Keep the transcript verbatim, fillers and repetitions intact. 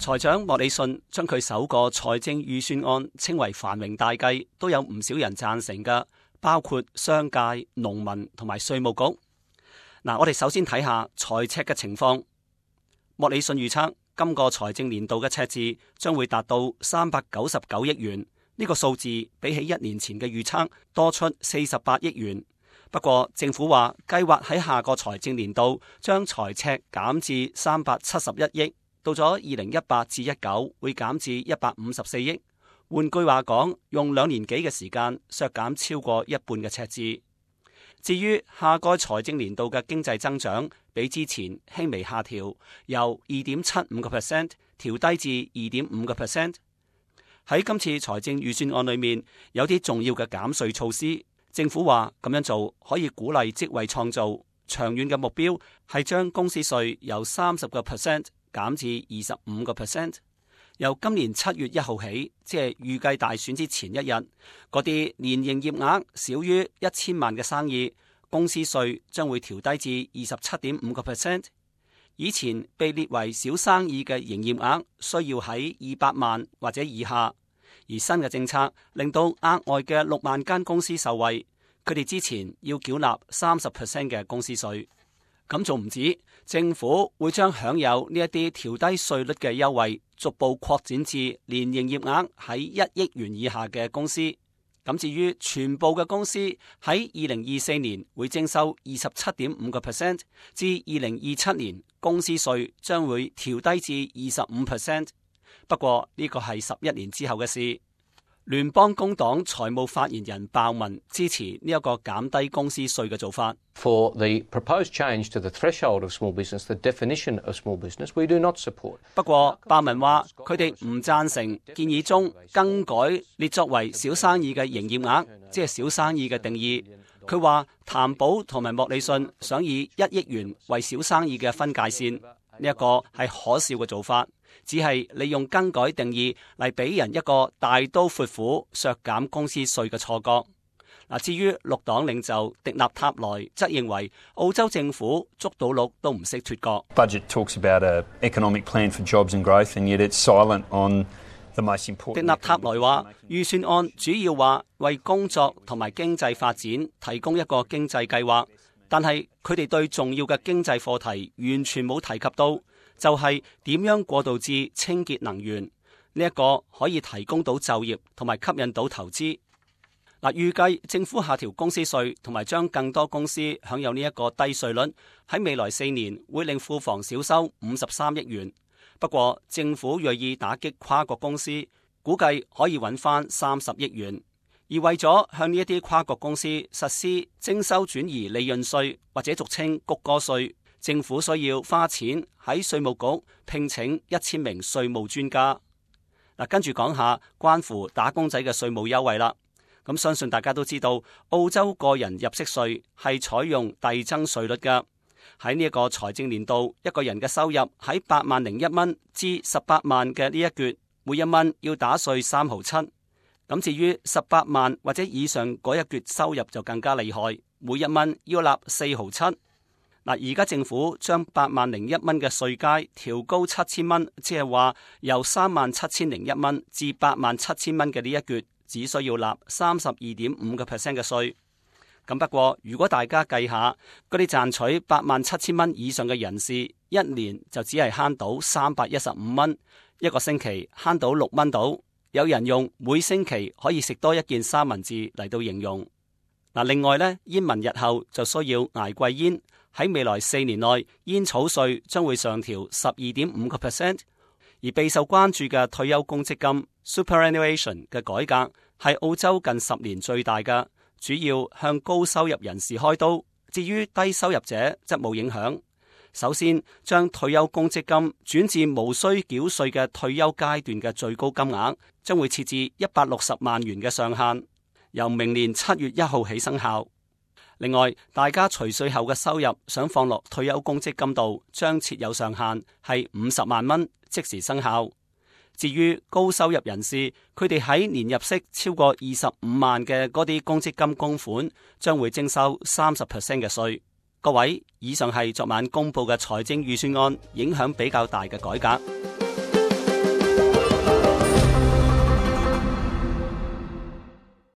財長莫里遜將佢首個財政預算案稱為繁榮大計，都有唔少人贊成㗎，包括商界、農民同埋稅務局。嗱，我哋首先睇下財赤嘅情況。莫里遜預測今個財政年度嘅赤字將會達到三百九十九億元，呢個數字比起一年前嘅預測多出四十八億元。不過政府話計劃喺下個財政年度將財赤減至三百七十一億，到咗二零一八至一九會減至一百五十四億。換句話講，用兩年幾嘅時間削減超過一半嘅赤字。至於下個財政年度嘅經濟增長，比之前輕微下調，由二點七五個 percent 調低至二點五個 percent。喺今次財政預算案裏面，有啲重要嘅減稅措施。政府話咁樣做可以鼓勵職位創造，長遠嘅目標係將公司稅由三十個 percent 減至二十五個 percent。由今年七月一號起，即係預計大選之前一日，嗰啲年營業額少於一千萬嘅生意，公司稅將會調低至二十七點五個 percent。以前被列為小生意嘅營業額需要喺二百萬或者以下，而新嘅政策令到額外嘅六萬間公司受惠，佢哋之前要繳納三十 percent 嘅公司稅。咁仲唔止，政府會將享有呢一啲調低稅率嘅優惠逐步擴展至年營業額喺一億元以下嘅公司。咁至於全部嘅公司喺二零二四年會徵收二十七點五個 percent， 至二零二七年公司稅將會調低至二十五 percent。不過呢個係十一年之後嘅事。聯邦工黨財務發言人鮑文支持呢一個減低公司稅嘅做法。 For the proposed change to the threshold of small business, the definition of small business, we do not support. 不過鮑文話佢哋唔贊成建議中更改列作為小生意嘅營業額，即係小生意嘅定義。佢話譚寶同埋莫里遜想以一億元為小生意嘅分界線，呢一個係可笑嘅做法。只係利用更改定義嚟俾人一個大刀闊斧削減公司稅嘅錯覺。嗱，至於綠黨領袖迪納塔萊則認為澳洲政府捉到鹿都唔識脫角。 Budget talks about an economic plan for jobs and growth, and yet it's silent on the most important. 迪納塔萊話預算案主要話為工作同埋經濟發展提供一個經濟計劃，但係佢哋對重要嘅經濟課題完全冇提及到。就係點樣過渡至清潔能源呢一個可以提供到就業同埋吸引到投資。嗱，預計政府下調公司稅同埋將更多公司享有呢一個低稅率，喺未來四年會令庫房少收五十三億元。不過政府銳意打擊跨國公司，估計可以揾翻三十億元。而為咗向呢一啲跨國公司實施徵收轉移利潤稅或者俗稱谷歌稅，政府需要花錢喺稅務局聘請一千名稅務專家。嗱，跟住講下關乎打工仔嘅稅務優惠啦。咁相信大家都知道，澳洲個人入息稅係採用遞增稅率㗎。喺呢一個財政年度，一個人嘅收入喺八萬零一蚊至十八萬嘅呢一橛，每一蚊要打稅三毫七。咁至於十八萬或者以上嗰一橛收入就更加厲害，每一蚊要納四毫七。嗱，而家政府將八萬零一蚊嘅稅階調高七千蚊，即係話由三萬七千零一蚊至八萬七千蚊嘅呢一橛，只需要納三十二點五個 percent 嘅稅。咁不過，如果大家計下嗰啲賺取八萬七千蚊以上嘅人士，一年就只係慳到三百一十五蚊，一個星期慳到六蚊到。有人用每星期可以食多一件三文治嚟到形容。嗱，另外呢，煙民日後就需要捱貴煙。喺未來四年內，煙草稅將會上調十二點五個 percent， 而備受關注嘅退休公積金 superannuation 嘅改革係澳洲近十年最大嘅，主要向高收入人士開刀，至於低收入者則冇影響。首先，將退休公積金轉至無需繳稅嘅退休階段嘅最高金額將會設置一百六十萬元嘅上限，由明年七月一號起生效。另外，大家除稅後嘅收入想放落退休公積金度，將設有上限，係五十萬蚊，即時生效。至於高收入人士，佢哋喺年入息超過二十五萬嘅嗰啲公積金供款，將會徵收三十 percent 嘅稅。各位，以上係昨晚公布嘅財政預算案，影響比較大嘅改革。